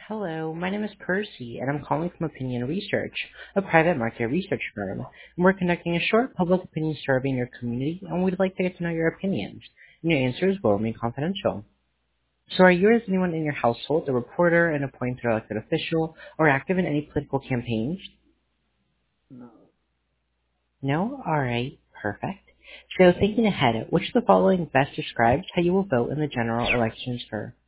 Hello, my name is Percy, and I'm calling from Opinion Research, a private market research firm. And we're conducting a short public opinion survey in your community, and we'd like to get to know your opinions. And your answers will remain confidential. So are you or is anyone in your household a reporter, an appointed or elected official, or active in any political campaigns? No. No? Alright, perfect. So thinking ahead, which of the following best describes how you will vote in the general elections for